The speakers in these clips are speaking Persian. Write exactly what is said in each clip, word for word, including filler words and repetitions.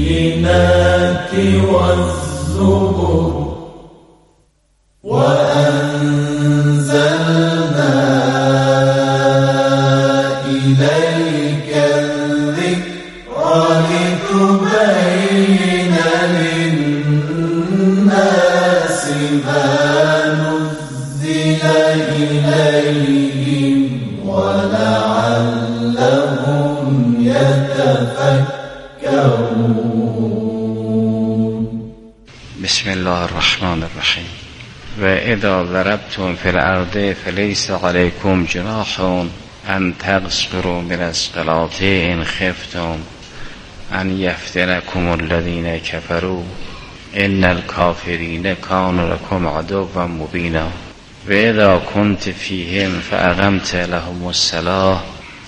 بالبينات والزبر وأنزلنا إليك الذكر لتبين للناس ما نزل إليهم ولعلهم يتفكرون. بسم الله الرحمن الرحیم. و اذا ضربتم فی الارض فلیس علیکم جناح ان تقصروا من الصلاة ان خفتم ان یفتنکم الذین کفروا ان الکافرین کانوا لکم عدوا مبینا. و اذا کنت فیهم فاقمت لهم الصلاة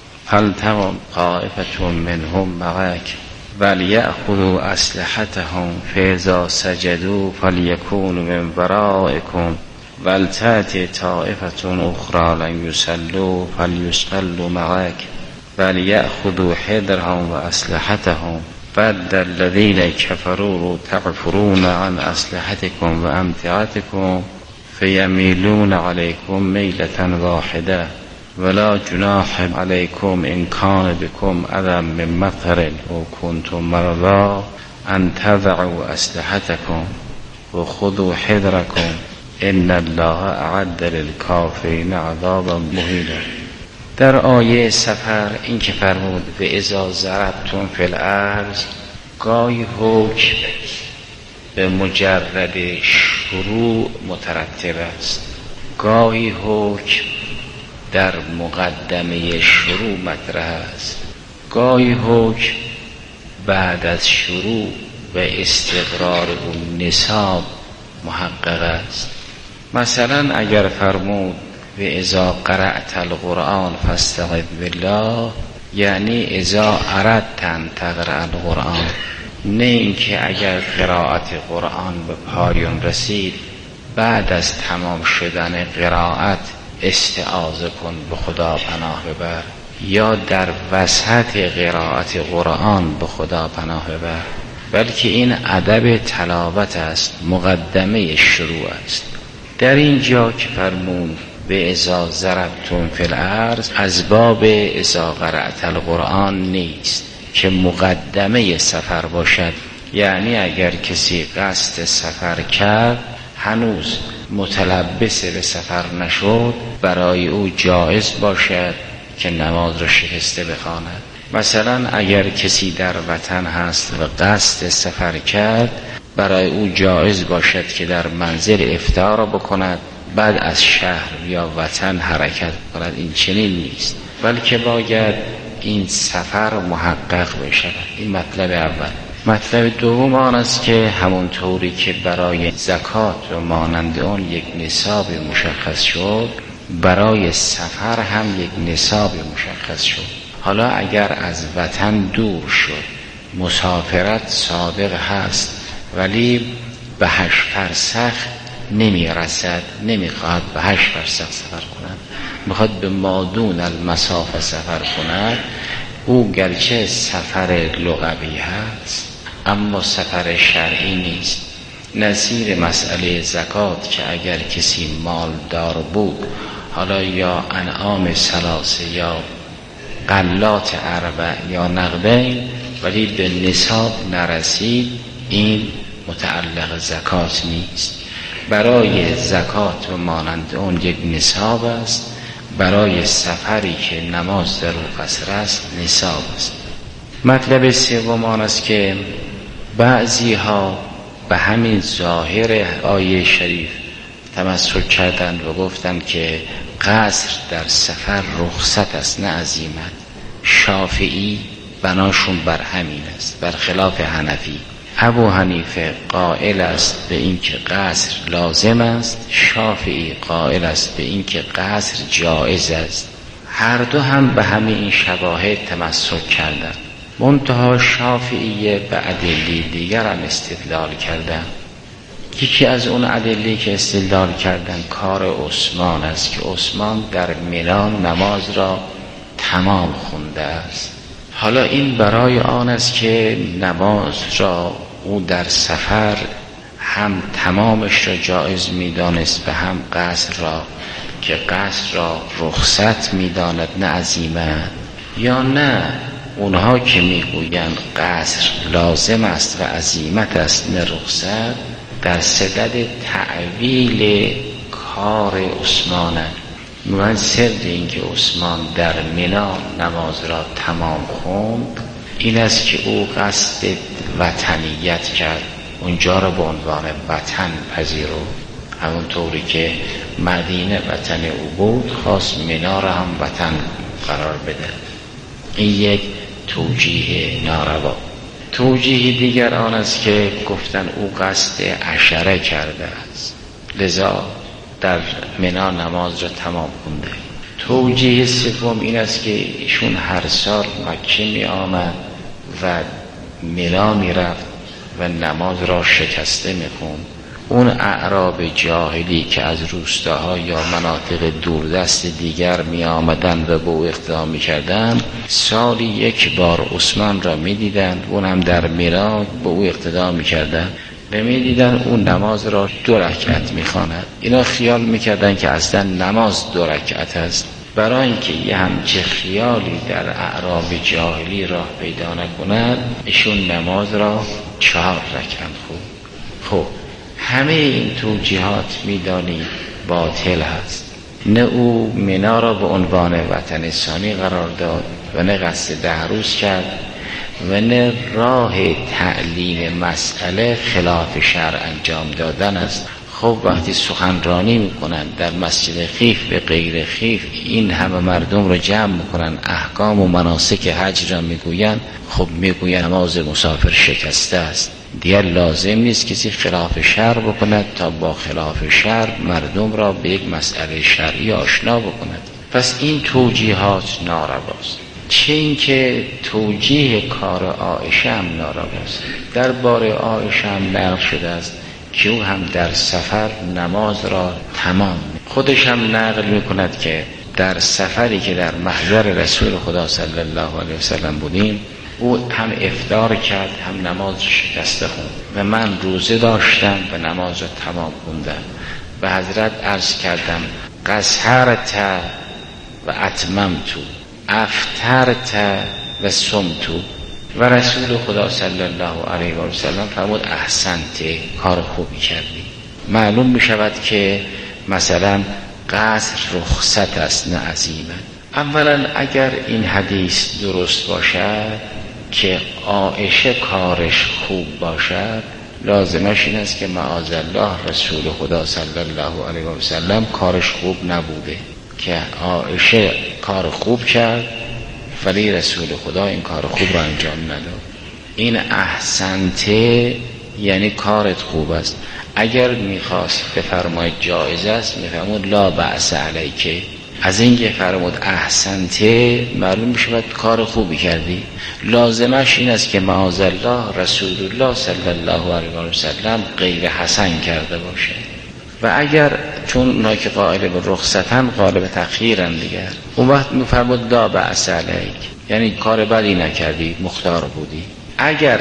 فلتقم طائفة منهم معك وليأخذوا أسلحتهم فإذا سجدوا فليكونوا من ورائكم ولتأتي طائفة أخرى لم يصلوا فليصلوا معك وليأخذوا حذرهم وأسلحتهم ود الذين كفروا تعفرون عن أسلحتكم وأمتعتكم فيميلون عليكم ميلة واحدة ولا جناح علیکم ان کان بكم اذى من مطر و کنتم مرضى ان تضعوا اسلحتكم و خذوا حذركم ان الله اعد للکافرین عذابا مهینا. در آیه سفر این که فرمود و اذا ضربتم فی الارض، گاهی حکم به مجرد شروع مترتب است، گاهی حکم در مقدمه شروع مطرح است، گاهی حکم بعد از شروع و استقرار اون نصاب محقق است. مثلا اگر فرمود و اذا قرأت القرآن فاستعذ بالله، یعنی اذا اردت ان تقرأ القرآن، نه اینکه اگر قرائت قرآن به پایان رسید بعد از تمام شدن قرائت استعاذه کن به خدا پناه ببر، یا در وسط قرائت قرآن به خدا پناه ببر، بلکه این ادب تلاوت است، مقدمه شروع است. در اینجا که فرمود به اذا ضربتم فی الارض از باب اذا قرأت القرآن نیست که مقدمه سفر باشد، یعنی اگر کسی قصد سفر کرد هنوز متلبس به سفر نشد، برای او جایز باشد که نماز را شکسته بخواند. مثلا اگر کسی در وطن هست و قصد سفر کرد، برای او جایز باشد که در منزل افطار را بکند، بعد از شهر یا وطن حرکت کند. این چنین نیست، بلکه باید این سفر محقق بشود. این مطلب اول. مطلب دوم آن است که همونطوری که برای زکات و مانند اون یک نصاب مشخص شد، برای سفر هم یک نصاب مشخص شد. حالا اگر از وطن دور شد، مسافرت صادق هست ولی به هشت فرسخ نمی رسد، نمی خواهد به هشت فرسخ سفر کند، میخواد به مادون المسافه سفر کند، او گرچه سفر لغوی هست اما سفر شرعی نیست. نظیر مسئله زکات که اگر کسی مالدار بود، حالا یا انعام ثلاثه یا غلات اربع یا نقدین، ولی به نصاب نرسید، این متعلق زکات نیست. برای زکات و مانند اون یک نصاب است، برای سفری که نماز در او قصر است نصاب است. مطلب سوم آن است که بعضی ها به همین ظاهر آیه شریف تمسک کردند و گفتند که قصر در سفر رخصت است نه عزیمت. شافعی بناشون بر همین است، بر خلاف حنفی. ابو حنیفه قائل است به این که قصر لازم است، شافعی قائل است به این که قصر جایز است. هر دو هم به همین این شواهد تمسک کردند. منتها شافعیه به ادله دیگر هم استدلال کردند. یکی از اون ادله که استدلال کردن کار عثمان است که عثمان در میلان نماز را تمام خونده است. حالا این برای آن است که نماز را او در سفر هم تمامش را جایز می‌دانست و هم قصر را، که قصر را رخصت می‌داند نه عزیمت، یا نه اونها که میگویند قصر لازم است و عزیمت است نه رخصت، در صدد تعویل کار عثمان. من سر این که عثمان در مینا نماز را تمام خوند این است که او قصد وطنیت کرد، اونجا را به عنوان وطن پذیرو، همونطوری که مدینه وطن او بود خواست مینا را هم وطن قرار بده. این یک توجیه ناروا. توجیه دیگر آن است که گفتن او قصد عشره کرده است، لذا در مینا نماز را تمام کنده. توجیه سوم این است که ایشون هر سال مکه می آمد و مینا می رفت و نماز را شکسته می خوند. اون اعراب جاهلی که از روستاها یا مناطق دوردست دیگر می آمدن و به او اقتدا می کردن، سالی یک بار عثمان را می دیدن، اون هم در مینا به او اقتدا می کردن و می دیدن اون نماز را دو رکعت می خواند. اینا خیال می کردن که اصلا نماز دو رکعت است. برای اینکه یه همچه خیالی در اعراب جاهلی راه پیدا نکند، ایشون نماز را چهار رکعت خوند. خب همه این توجیهات میدانی باطل هست. نه او مینا را به عنوان وطن ثانی قرار داد و نه قصد ده روز کرد و نه راه تعلیم مسئله خلاف شرع انجام دادن است. خب وقتی سخنرانی میکنن در مسجد خیف به غیر خیف، این همه مردم رو جمع میکنن، احکام و مناسک حج را میگوین، خب میگوین نماز مسافر شکسته است. دیگر لازم نیست کسی خلاف شرع بکند تا با خلاف شرع مردم را به یک مسئله شرعی آشنا بکند. پس این توجیهات نارواست. چه این که توجیه کار عایشه هم نارواست. در بار عایشه هم نقل شده است که او هم در سفر نماز را تمام، خودش هم نقل میکند که در سفری که در محضر رسول خدا صلی الله علیه وسلم بودیم، او هم افطار کرد هم نماز شکسته خوند و من روزه داشتم و نماز را تمام خوندم. به حضرت عرض کردم قصرت و اتممت، افطرت و صمت، و رسول خدا صلی الله علیه و سلم فرمود احسنت، کار خوبی کردی. معلوم می شود که مثلا قصر رخصت است نه عزیمت. اولا اگر این حدیث درست باشد که عایشه کارش خوب باشد، لازمش این است که معاذالله رسول خدا صلی الله علیه و سلم کارش خوب نبوده، که عایشه کار خوب کرد ولی رسول خدا این کار خوب را انجام نداد. این احسنته یعنی کارت خوب است. اگر میخواست بفرماید جایز است میفرمود لا بأس علیک. از این که فرمود احسنته معلوم میشود کار خوبی کردی. لازمش این است که معاذالله رسول الله صلی الله علیه و سلم غیر حسن کرده باشه. و اگر چون اونا که قائل به رخصتن قائل به تأخیرن دیگر، اون وقت میفرمود لا بأس علیک، یعنی کار بدی نکردی، مختار بودی. اگر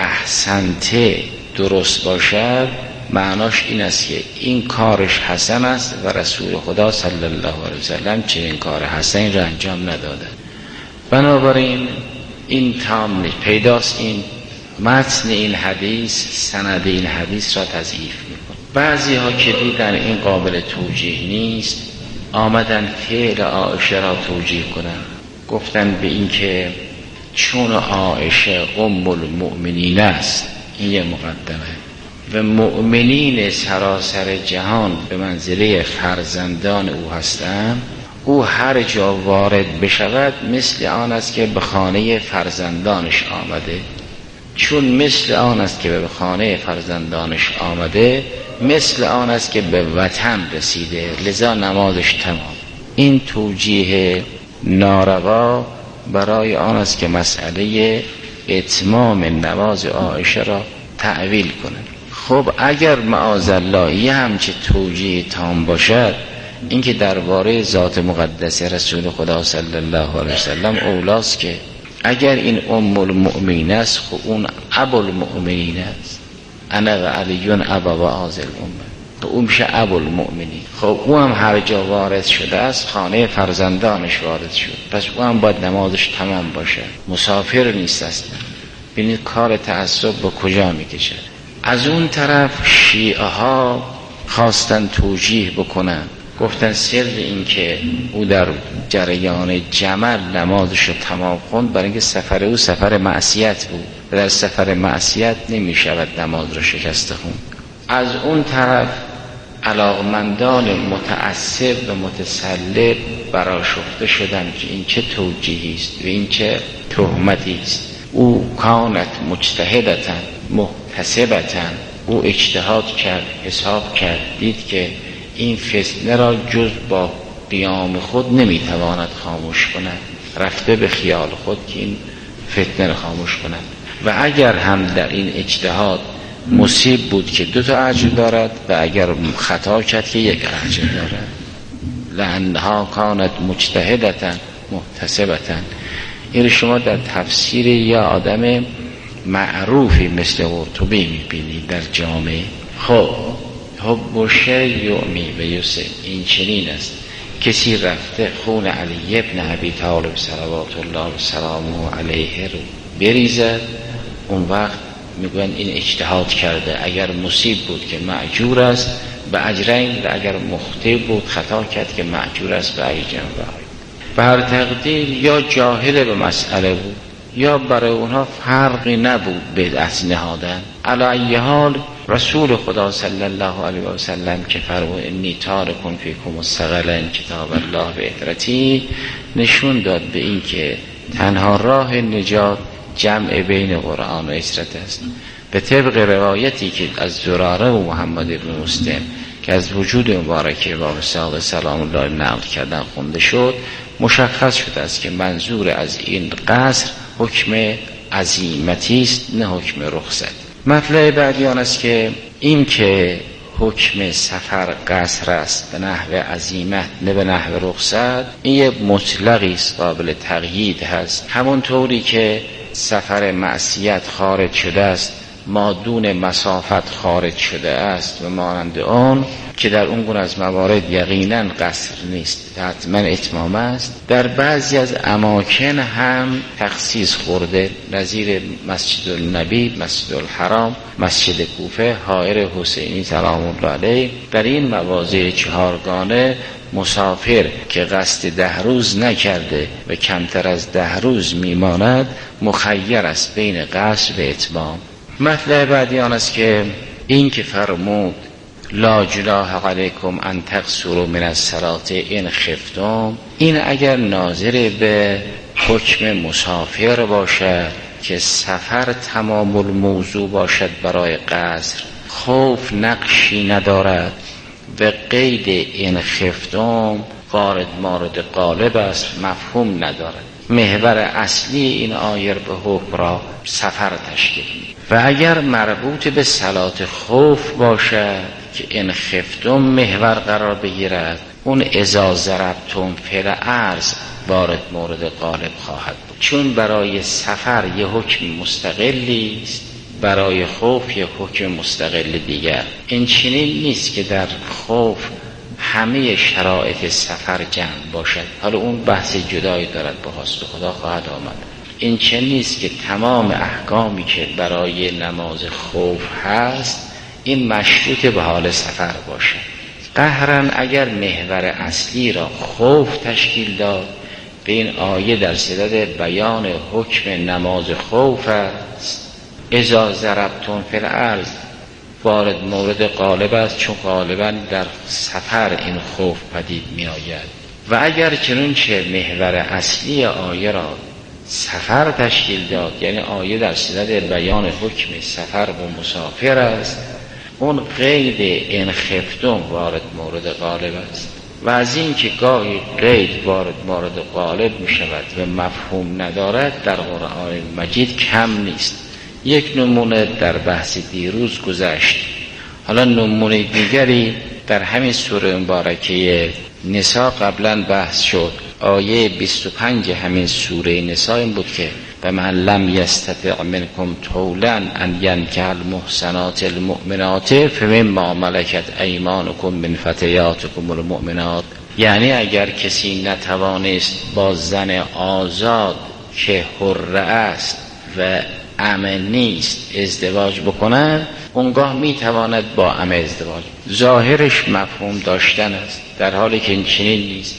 احسنته درست باشد معناش این است که این کارش حسن است و رسول خدا صلی الله علیه وسلم چنین کار حسن را انجام نداده. بنابراین این تام پیداست این متن این حدیث سند این حدیث را تضعیف می‌کند. بعضی ها که دیدن این قابل توجیه نیست آمدن فعل عایشه را توجیه کنند، گفتن به این که چون عایشه ام المؤمنین است، این یه مقدمه، و مؤمنین سراسر جهان به منزله فرزندان او هستند، او هر جا وارد بشود مثل آن است که به خانه فرزندانش آمده. چون مثل آن است که به خانه فرزندانش آمده مثل آن است که به وطن رسیده، لذا نمازش تمام. این توجیه ناروا برای آن است که مسئله اتمام نماز عایشه را تعویل کنند. خب اگر معاذالله یه همچه توجیه تام باشد، این که درباره ذات مقدس رسول خدا صلی الله علیه وسلم اولاست که اگر این ام المؤمنین است خب اون ابو المؤمنین است. انا و علیون ابا و آزل امه، خب اون میشه ابو المؤمنین. خب او هم هر جا وارد شده است خانه فرزندانش وارد شد، پس او هم باید نمازش تمام باشه، مسافر نیست اصلا. ببینید کار تعصب به کجا میکشه. از اون طرف شیعه ها خواستن توجیه بکنن، گفتن سر این که او در جریان جمل نمازش رو تمام خوند برای اینکه سفر او سفر معصیت بود و در سفر معصیت نمیشود نماز رو شکسته خوند. از اون طرف علاقمندان متعصب و متسلب برآشفته شدن که این چه توجیهی است و این چه تهمتی است. او کانت مجتهدتاً محتسبتاً، او اجتهاد کرد، حساب کرد، دید که این فتنه را جز با قیام خود نمیتواند خاموش کند، رفته به خیال خود که این فتنه را خاموش کند. و اگر هم در این اجتهاد مصیب بود که دو تا اجر دارد و اگر خطا کرد که یک اجر دارد. لأنها کانت مجتهدتاً محتسبتاً. این شما در تفسیر یا آدم معروفی مثل قرطبی میبینید در جامعه. خب حب شیء یعمی و یسر، این چنین است. کسی رفته خون علی ابن ابی طالب صلوات الله و سلامه علیه رو بریزد، اون وقت میگن این اجتهاد کرده. اگر مصیب بود که معجور است به اجرین، و اگر مخطئ بود خطا کرد که معجور است به اجرین. به هر تقدیر یا جاهل به مسئله بود یا برای اونها فرقی نبود بدعت نهادن. علی ای حال رسول خدا صلی الله علیه و سلم که فرمود انی تارکون فیکم الثقلین کتاب الله و عترتی، نشون داد به این که تنها راه نجات جمع بین قرآن و عترت است. به طبق روایتی که از زراره و محمد بن مسلم که از وجود مبارک امام صادق سلام الله نقل کردن خونده شد، مشخص شده است که منظور از این قصر حکم عزیمتی است نه حکم رخصت. مطلع بعدی آن است که این که حکم سفر قصر است به نحو عزیمت نه به نحو رخصت، این یه مطلقی است قابل تقیید هست. همونطوری که سفر معصیت خارج شده است مادون مسافت خارج شده است و مانند آن که در اون گونه از موارد یقینا قصر نیست، حتما اتمام است. در بعضی از اماکن هم تخصیص خورده، نظیر مسجد النبی، مسجد الحرام، مسجد کوفه، حائر حسینی سلام الله علیه. در این مواضع چهارگانه مسافر که قصد ده روز نکرده و کمتر از ده روز میماند مخیر است بین قصر و اتمام. مطلع بعدی آن است که این که فرمود لا جناح علیکم ان تقصروا من الصلاة ان خفتم، این اگر ناظر به حکم مسافر باشد که سفر تمام الموضوع باشد برای قصر، خوف نقشی ندارد و قید ان خفتم وارد مورد غالب است، مفهوم ندارد. محور اصلی این آیه به حکم را سفر تشکیل می‌دهد. و اگر مربوط به صلات خوف باشد که ان خفتم محور قرار بگیرد، اون اذا ضربتم فی الارض وارد مورد غالب خواهد بود، چون برای سفر یه حکم مستقلی است، برای خوف یه حکم مستقل دیگر. این چنین نیست که در خوف همه شرایط سفر جمع باشد، حالا اون بحث جدایی دارد، به خواست خدا خواهد آمد. این چه نیست که تمام احکامی که برای نماز خوف هست این مشروط به حال سفر باشد. قهرن اگر محور اصلی را خوف تشکیل داد، به این آیه در صدد بیان حکم نماز خوف است. اذا ضربتم فی الارض وارد مورد غالب است، چون غالبا در سفر این خوف پدید می آید. و اگر چنانچه محور اصلی آیه را سفر تشکیل داد، یعنی آیه در صدد بیان حکم سفر و مسافر است، اون قید ان خفتم وارد مورد غالب است. و از این که گاهی قید وارد مورد غالب می شود و مفهوم ندارد در قرآن مجید کم نیست. یک نمونه در بحث دیروز گذشت، حالا نمونه دیگری در همین سوره مبارکه نساء قبلا بحث شد. آیه بیست و پنج همین سوره نساء این بود که و من لم یستطع منکم طولا ان ینکح المحصنات المؤمنات فمما ملکت ایمانکم من فتیاتکم المؤمنات. یعنی اگر کسی نتوانست با زن آزاد که حره است و امن نیست ازدواج بکنه، اونگاه میتواند با امه ازدواج. ظاهرش مفهوم داشتن است، در حالی که این چنین نیست.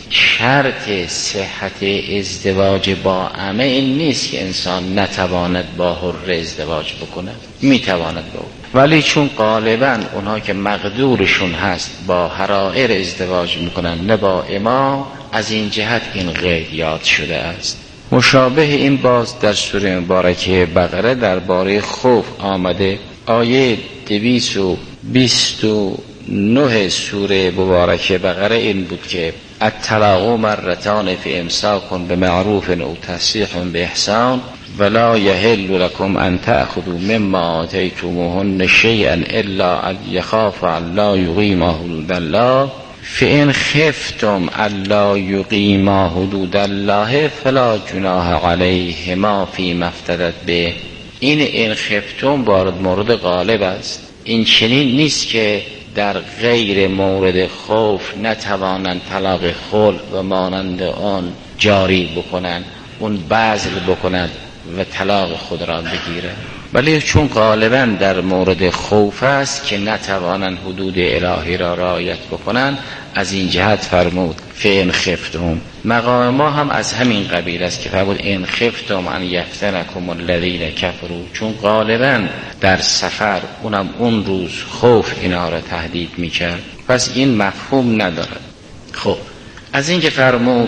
شرط صحت ازدواج با امه این نیست که انسان نتواند با حره ازدواج بکنه، میتواند با او. ولی چون غالبا اونها که مقدورشون هست با حرائر ازدواج میکنن نه با اما، از این جهت این قید یاد شده است. مشابه این باز در سوره مبارکه بقره درباره خوف آمده. آیه دویست و بیست و نه سوره مبارکه بقره این بود که الطلاق مرتان فی امساک بمعروف او تسریح باحسان ولا یحل لكم ان تأخذوا مما آتیتموهن شیئا الا ان یخافا الا یقیما حدود الله فإن خفتم الا یقیما حدود الله فلا جناح علیهما فیما افتدت به. این این خفتم وارد مورد غالب است. این چنین نیست که در غیر مورد خوف نتوانند طلاق خلع و مانند آن جاری بکنند، اون بذل بکنند و طلاق خود را بگیرند، ولی چون غالبا در مورد خوف است که نتوانند حدود الهی را رعایت بکنند، از این جهت فرمود فإن خفتم. مقام ما هم از همین قبیل است که فرمود ان خفتم ان یفتنکم الذین کفروا، چون غالبا در سفر اونم اون روز خوف اینا را تهدید میکرد، پس این مفهوم ندارد. خب از این که فرمود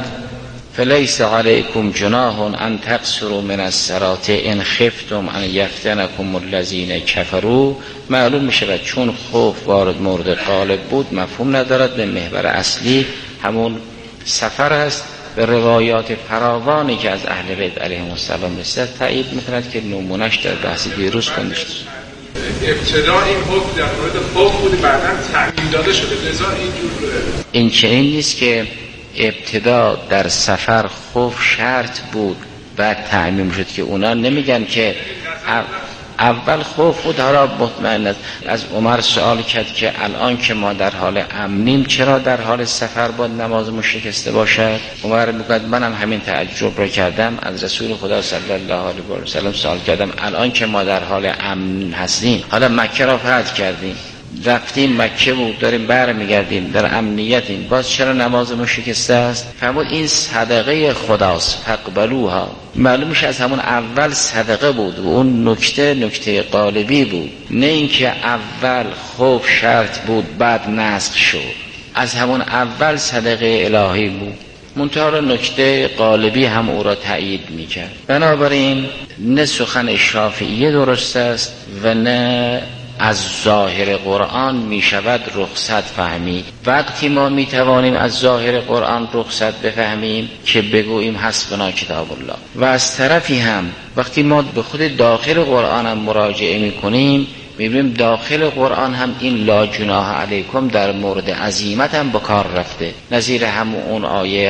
فلیس علیکم جناح ان تقصروا من الصلاة ان خفتم ان یفتنکم الذین کفروا، معلوم میشه چون خوف وارد مورد غالب بود مفهوم ندارد. به محور اصلی همون سفر است. به روایات فراوانی که از اهل بیت علیهم السلام رسید تایید میکند که نمونش در بحث دیروز کنده شد. ابتدا این حکم در مورد خوف بود، بعداً تعمیم داده شده، لذا اینجور. این چنین نیست که ابتدا در سفر خوف شرط بود بعد تعمیم شد، که اونا نمیگن که اول خوف بود حالا مطمئن است. از عمر سوال کرد که الان که ما در حال امنیم چرا در حال سفر باید نمازمون شکسته باشد؟ عمر میگه منم همین تعجب را کردم، از رسول خدا صلی الله علیه و سلم سوال کردم الان که ما در حال امن هستیم، حالا مکه را فتح کردیم، رفتیم مکه بود داریم برمیگردیم در امنیتیم، باز چرا نمازمون شکسته است؟ فرمود این صدقه خداست فقبلوها. معلوم میشه از همون اول صدقه بود و اون نکته نکته غالبی بود، نه اینکه اول خوف شرط بود بعد نسخ شد. از همون اول صدقه الهی بود، منتها نکته غالبی هم او را تایید میکرد. بنابراین نه سخن شافعیه درست است و نه از ظاهر قرآن می شود رخصت فهمید. وقتی ما می توانیم از ظاهر قرآن رخصت بفهمیم که بگوییم حسبنا کتاب الله، و از طرفی هم وقتی ما به خود داخل قرآن هم مراجعه می کنیم میبینیم داخل قرآن هم این لا جناح علیکم در مورد عزیمت هم به کار رفته، نظیر همون اون آیه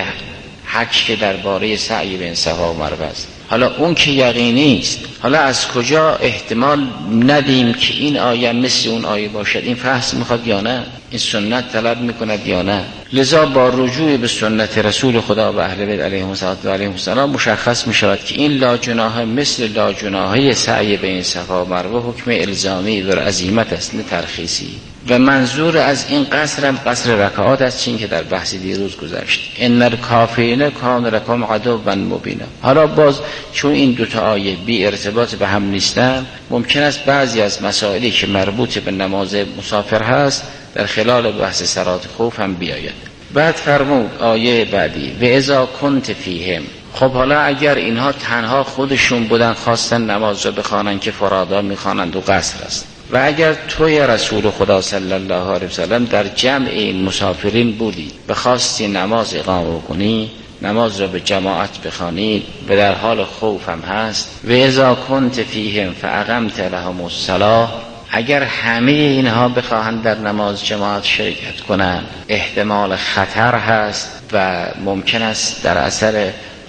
حج که درباره سعی بین صفا و مروه است. حالا اون که یقینی است، حالا از کجا احتمال ندیم که این آیه مثل اون آیه باشد؟ این فحص میخواد یا نه؟ این سنت طلب میکند یا نه؟ لذا با رجوع به سنت رسول خدا و اهل بیت علیهم السلام مشخص میشود که این لا جناح مثل لا جناحه سعی بین صفا و مروه حکم الزامی و عزیمت است، نه ترخیصی. و منظور از این قصر هم قصر رکعات است، چین که در بحث دیروز گذشت ان الکافرین کانوا لکم عدوا مبینا. حالا باز چون این دوتا آیه بی ارتباط به هم نیستن، ممکن است بعضی از مسائلی که مربوط به نماز مسافر هست در خلال بحث صلات خوف هم بیاید. بعد فرمود آیه بعدی و اذا کنت فیهم. خب حالا اگر اینها تنها خودشون بودن خواستن نماز را بخوانن که فرادا میخوانند و قصر است، و اگر توی رسول خدا صلی الله علیه وسلم در جمع این مسافرین بودی و خواستی نماز اقامه کنی، نماز را به جماعت بخوانی و در حال خوف هم هست، و اذا کنت فیهم فاقمت لهم الصلاة، اگر همه اینها بخواهند در نماز جماعت شرکت کنند احتمال خطر هست و ممکن است در اثر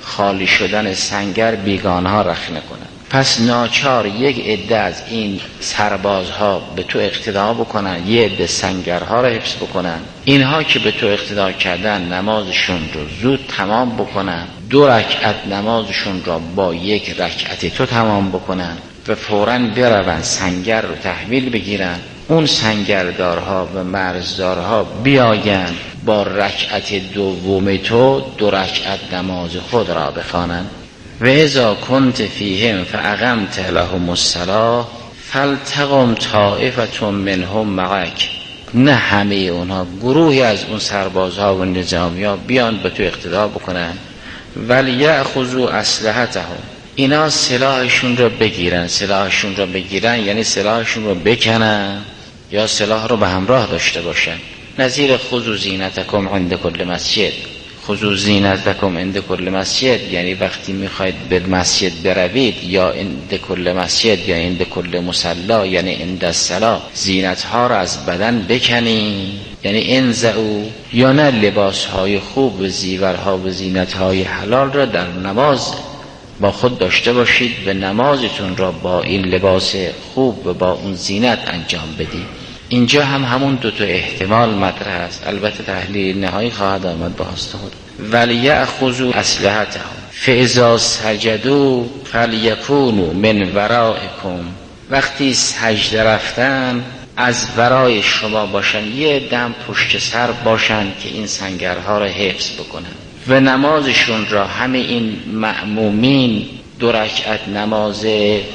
خالی شدن سنگر بیگانها رخنه کنند. پس ناچار یک عده از این سربازها به تو اقتدا بکنن، یک عده سنگرها را حفظ بکنن. اینها که به تو اقتدا کردن نمازشون رو زود تمام بکنن، دو رکعت نمازشون را با یک رکعت تو تمام بکنن و فوراً برون سنگر رو تحویل بگیرن. اون سنگردارها و مرزدارها بیاین با رکعت دوم تو دو رکعت نماز خود را بخوانند. و اذا کنت فیهم فاقمت لهم الصلاة فلتقم طائفة منهم معک. نه همه اونها، گروهی از اون سربازها و نظامی‌ها بیان به تو اقتدا بکنن. ولیأخذوا اسلحتهم، اینا سلاحشون رو بگیرن. سلاحشون رو بگیرن یعنی سلاحشون رو بکنن یا سلاح رو به همراه داشته باشن. نظیر خذوا زینتکم عند کل مسجد. خذوا زینتکم عند کل مسجد یعنی وقتی میخواید به مسجد بروید، یا عند کل مسجد یا عند کل مصلا، یعنی عند الصلاة زینتها را از بدن بکنید، یعنی انزعوا، یا نه لباسهای خوب و زیورها و زینتهای حلال را در نماز با خود داشته باشید، به نمازتون را با این لباس خوب و با اون زینت انجام بدید. اینجا هم همون دو تا احتمال مطرح است، البته تحلیل نهایی خواهد آمد با خود. ولیأخذوا اسلحتهم فاذا سجدوا فلیکونوا من ورائکم. وقتی سجده رفتن از ورای شما باشن، یه دم پشت سر باشن که این سنگرها را حفظ بکنن و نمازشون را همه این مأمومین دو رکعت نماز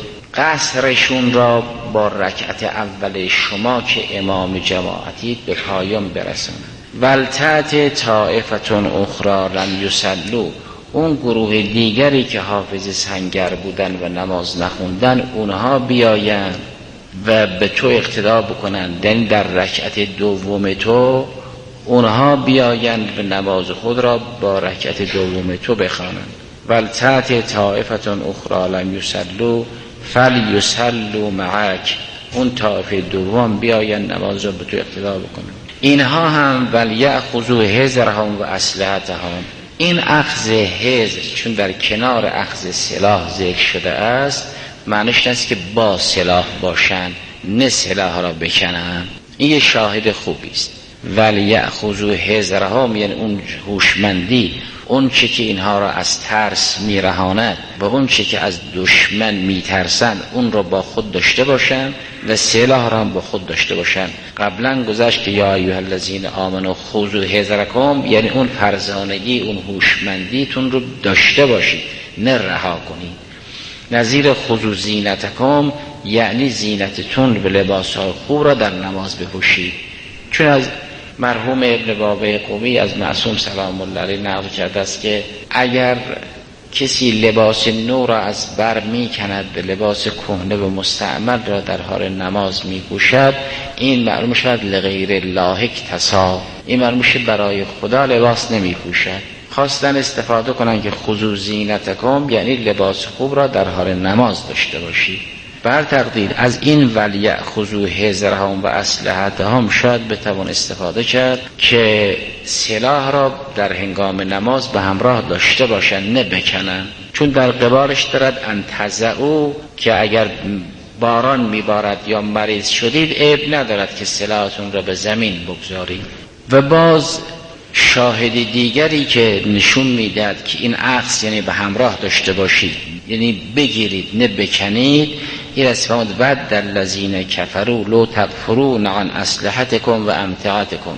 قصرشون را با رکعت اول شما که امام جماعتید به پایان برسونن. ولتأت طائفة اخرى لم یصلوا، اون گروه دیگری که حافظ سنگر بودن و نماز نخوندن، اونها بیاین و به تو اقتدا بکنن، یعنی در رکعت دوم تو اونها بیاین و نماز خود را با رکعت دوم تو بخوانند. ولتأت طائفة اخرى لم یصلوا فلیصلوا معک، اون طائفه دوم بیاین نماز را به تو اقتدا بکنن. اینها هم ولیأخذوا حذرهم و اسلحتهم. این اخذ حذر چون در کنار اخذ سلاح ذکر شده است، معنیش است که با سلاح باشن، نه سلاح را بکنن. این یه شاهد خوبی است. ولیأخذوا حذرهم یعنی اون هوشمندی، اون چه که اینها را از ترس میرهاند و اون چه که از دشمن میترسن اون را با خود داشته باشن و سلاح را با خود داشته باشن. قبلا گذشت که یا ایها الذین آمنوا خذوا حذرکم، یعنی اون فرزانگی، اون هوشمندیتون رو داشته باشید، نه رها کنید. نظیر خذوا زینتکم یعنی زینتتون و لباسهای خوب را در نماز بپوشید. چون از مرحوم ابن بابه قمی از معصوم سلام الله علیه نقل کرده است که اگر کسی لباس نو را از بر می کند و لباس کهنه و مستعمل را در حال نماز می پوشد، این معلوم شد لغیر الله اکتسا، این معلوم شد برای خدا لباس نمی پوشد. خواستن استفاده کنن که خذوا زینتکم یعنی لباس خوب را در حال نماز داشته باشید. بر تقدیر از این ولیأخذوا حذرهم و اسلحتهم شاید بتوان استفاده کرد که سلاح را در هنگام نماز به همراه داشته باشن، نه بکنن. چون در قبالش دارد انتزعوا که اگر باران میبارد یا مریض شدید عیب ندارد که سلاحتون را به زمین بگذارید. و باز شاهد دیگری که نشون میداد که این عکس یعنی به همراه داشته باشید، یعنی بگیرید نه بکنید، این اسفاد بعد در الذین کفروا لو تغفرون عن اسلحتکم و امتعتکم.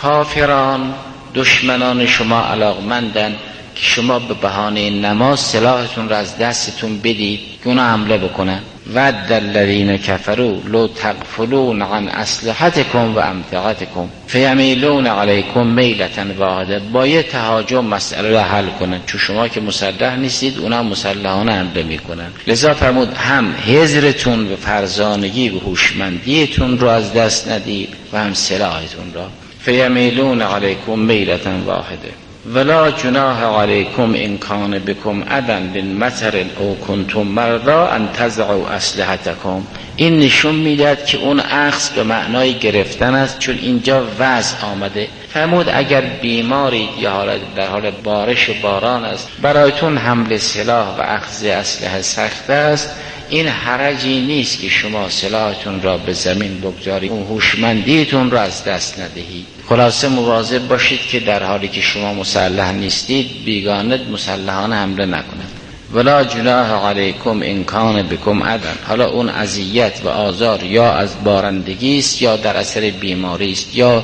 کافران دشمنان شما علاقمندن که شما به بهانه نماز سلاحتون را از دستتون بدید که اونا حمله بکنن. و در الذین کفروا لو تغفلون عن اسلحتکم و امتعتکم فیمیلون علیکم میلة واحده. با یه تهاجم مسئله را حل کنن، چون شما که مسلح نیستید اونا مسلحانه حمله میکنن. لذا فرمود هم حذرتون و فرزانگی و هوشمندیتون رو از دست ندید و هم سلاحتون را. فیمیلون علیکم میلة واحده. ولا جناح علیکم ان کان بکم اذى من مطر او کنتم مرضی ان تضعوا اسلحتکم. این نشون میداد که اون اخذ به معنای گرفتن است، چون اینجا وضع آمده. فرمود اگر بیمارید یا حالت در حال بارش و باران است، برایتون حمل سلاح و اخذ اسلحه سخت است، این حرجی نیست که شما سلاحتون را به زمین بگذارید، اون هوشمندیتون را از دست ندهید. خلاصه مواظب باشید که در حالی که شما مسلح نیستید بیگانه مسلحانه حمله نکنند. ولا جناح علیکم ان کان بکم اذى. حالا اون اذیت و آزار یا از بارندگی است یا در اثر بیماری است یا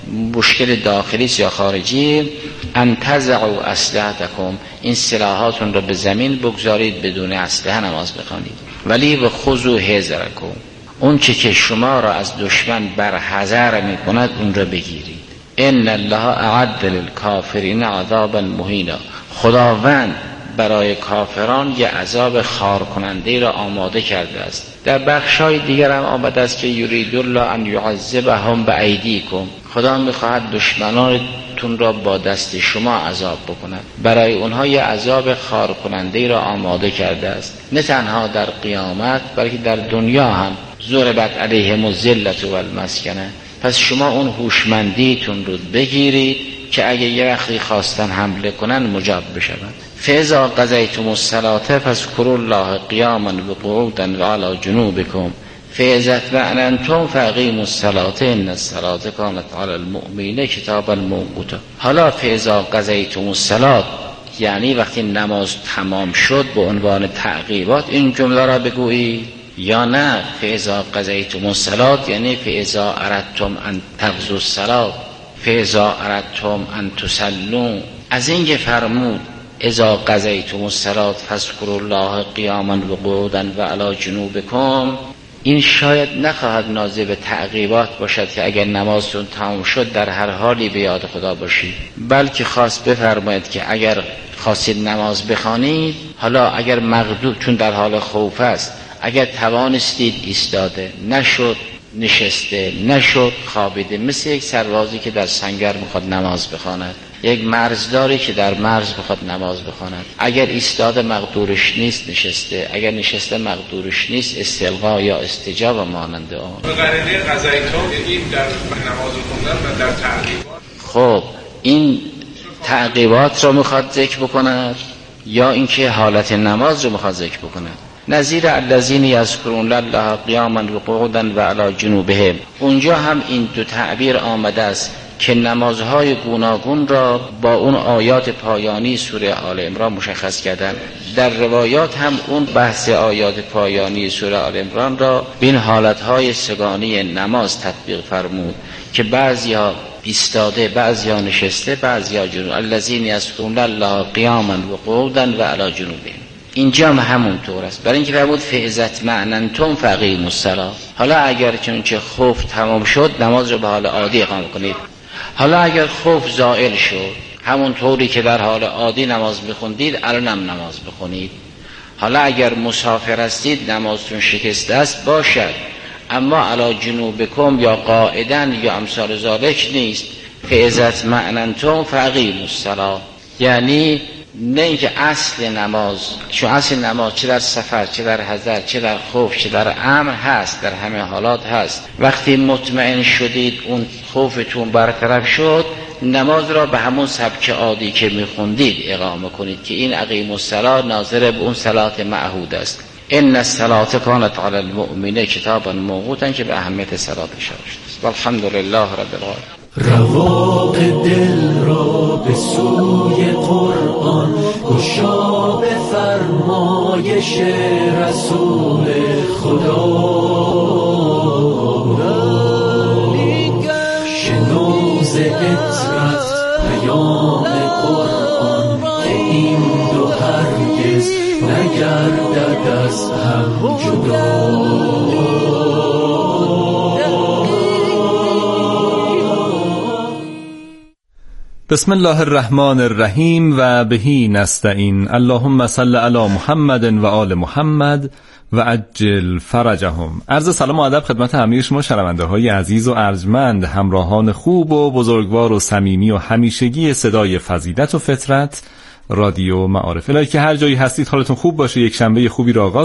مشکل داخلی است یا خارجی. ان تضعوا اسلحتکم، این سلاحاتون رو به زمین بگذارید، بدون اسلحه نماز بخوانید. ولی و خذوا حذرکم، اون چه که شما را از دشمن بر حذر میکند اون را بگیرید. ان الله اعد للکافرین عذابا مهینا، خداوند برای کافران یه عذاب خار کننده را آماده کرده است. در بخشای دیگر هم آمده است که یرید الله ان یعذبهم بایدیکم، خدا میخواهد دشمنانتون را با دست شما عذاب بکند. برای اونها یه عذاب خار کننده را آماده کرده است، نه تنها در قیامت بلکه در دنیا هم. ضربت علیهم الذلة والمسکنه. پس شما اون هوشمندیتون رو بگیرید که اگه یه وقتی خواستن حمله کنن مجاب بشوند. فاذا قضیتم الصلاة فاذکروا الله قیاما و قعودا و علی جنوبکم فاذا اطمأننتم فاقیموا الصلاة ان الصلاة کانت علی المؤمنین کتابا موقوتا. حالا فاذا قضیتم الصلاة یعنی وقتی نماز تمام شد به عنوان تعقیبات این جمله را بگویید، یا نه فاذا قضیتم الصلاة یعنی فاذا اردتم ان تقضوا الصلاة، فاذا اردتم ان تصلوا. از این که فرمود اذا قضیتم الصلاة فاذکروا الله قیاما و قعودا و علی جنوبکم، این شاید نخواهد ناظر به تعقیبات باشد که اگر نمازتون تمام شد در هر حالی به یاد خدا باشید، بلکه خواست بفرماید که اگر خواستید نماز بخوانید، حالا اگر مغلوب چون در حال خوف است، اگر توانستید ایستاده، نشد نشسته، نشد خوابیده، مثل یک سربازی که در سنگر میخواد نماز بخواند، یک مرزداری که در مرز بخواد نماز بخواند، اگر ایستاده مقدورش نیست نشسته، اگر نشسته مقدورش نیست استلقا یا استجابه مانند آن. به قرینه قضایتون این در نماز خوندن و در تعقیبات. خب این تعقیبات رو میخواد ذکر بکند یا اینکه حالت نماز رو میخواد ذکر بکند؟ نظیر الذین یذکرون الله قیاما و قعودا و علی جنوبهم، اونجا هم این دو تعبیر آمده است که نمازهای گوناگون را با اون آیات پایانی سوره آل عمران مشخص کردن. در روایات هم اون بحث آیات پایانی سوره آل عمران را بین حالتهای سگانی نماز تطبیق فرمود که بعضیا ایستاده، بعضیا نشسته، بعضیا جنوب. الذین یذکرون الله قیاما و قعودا و علی جنوبهم، اینجا هم همون طور است. برای اینکه فرمود فاذا اطمأننتم فاقیموا الصلاة. حالا اگر چونچه خوف تمام شد نماز رو به حال عادی اقامه کنید. حالا اگر خوف زائل شد، همون طوری که در حال عادی نماز بخوندید الانم نماز بخونید. حالا اگر مسافر هستید نمازتون شکسته است باشد، اما علی جنوبکم یا قاعدا یا امثال ذالک نیست. فاذا اطمأننتم فاقیموا الصلاة، یعنی نه اینکه اصل نماز، چون اصل نماز چه در سفر، چه در حضر، چه در خوف، چه در امر هست، در همه حالات هست. وقتی مطمئن شدید اون خوفتون برطرف شد، نماز را به همون سبک عادی که میخوندید اقامه کنید که این اقیموا الصلاة ناظر به اون صلات معهود است. ان الصلاة کانت علی المؤمنین کتابا موقوتا که به اهمیت صلات اشاره شده. والحمد لله رب العالمین. رواق دل را به سوی قرآن گشا به فرمایش رسول خدا. شنوز عطرت پیام قرآن که این دو هرگز نگردد از هم جدا. بسم الله الرحمن الرحیم و بهی نستعین. اللهم صل علی محمد و آل محمد و عجل فرجهم. عرض سلام و ادب خدمت همه شما شنونده های عزیز و ارجمند، همراهان خوب و بزرگوار و صمیمی و همیشگی صدای فضیلت و فطرت رادیو معارف. الهی که هر جایی هستید حالتون خوب باشه، یک شنبه خوبی را آغاز